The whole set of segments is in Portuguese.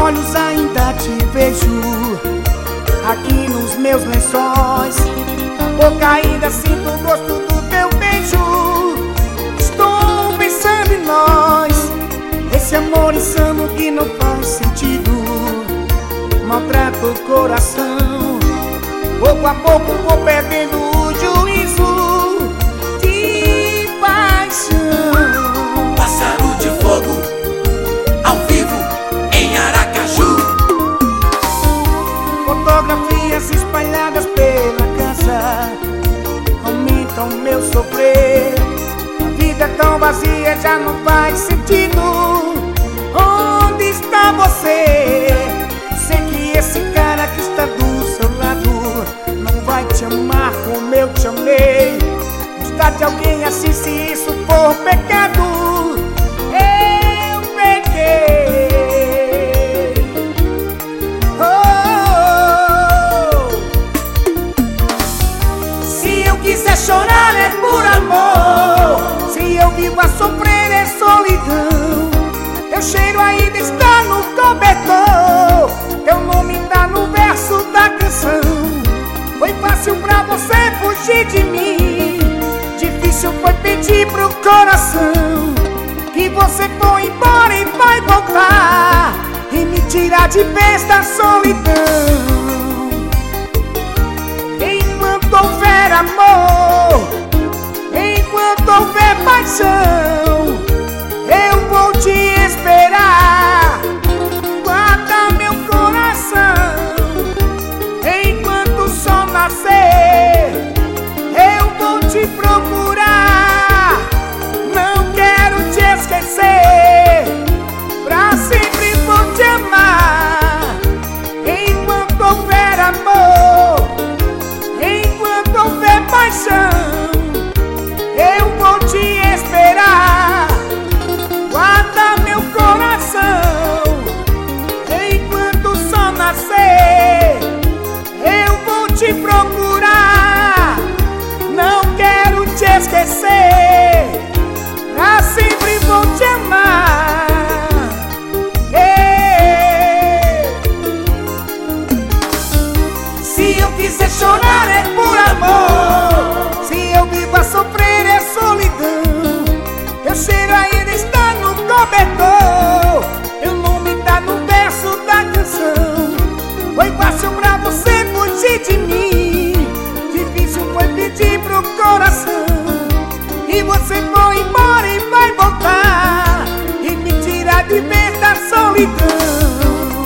olhos ainda te vejo, aqui nos meus lençóis. Na boca ainda sinto o gosto do teu beijo. Estou pensando em nós, esse amor insano que não faz sentido maltrata o coração. Pouco a pouco vou perdendo o juízo de paixão. Pássaro de fogo, ao vivo em Aracaju. Fotografias espalhadas pela casa aumentam meu sofrer. A vida é tão vazia, já não faz sentido. Onde está você? Sei que esse cara que está do seu lado não vai te amar como eu te amei. Gostar de alguém assim, se isso for pecado, eu pequei. Se eu quiser chorar é por amor, se eu vivo a sofrer é solidão. Teu cheiro ainda está no cobertor, teu nome tá no verso da canção. Foi fácil pra você fugir de mim, difícil foi pedir pro coração que você foi embora e vai voltar e me tirar de vez da solidão. Enquanto houver amor, enquanto houver paixão, eu vou te esperar. Guarda meu coração, enquanto o sol nascer, eu vou te procurar. Não quero te esquecer, pra sempre vou te amar. Enquanto houver amor, enquanto houver paixão, eu vou te esperar. Guarda meu coração, enquanto o sol nascer, eu vou te procurar. Não quero te esquecer, pra sempre vou te amar. Se eu quiser chorar é por amor, se eu vivo a sofrer é solidão. Teu cheiro ainda está no cobertor, teu nome tá no verso da canção. Foi fácil pra você fugir de mim, difícil foi pedir pro coração. E você foi embora e vai voltar e me tirar de vez da solidão.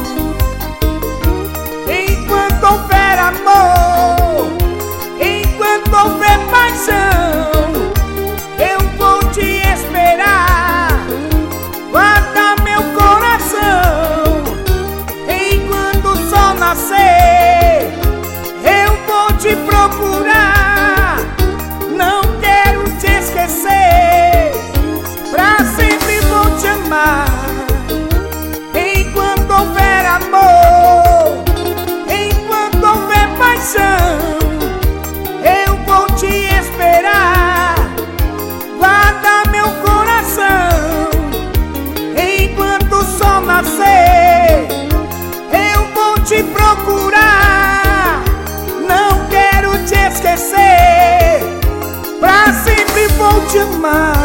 Enquanto houver amor, enquanto houver paixão, eu vou te esperar. Guarda meu coração, enquanto o sol nascer, eu vou te procurar. Não quero te esquecer, pra sempre vou te amar. Enquanto houver amor, enquanto houver paixão, eu vou te esperar. Guarda meu coração, enquanto o sol nascer, eu vou te procurar. Não quero te esquecer, pra sempre vou te amar.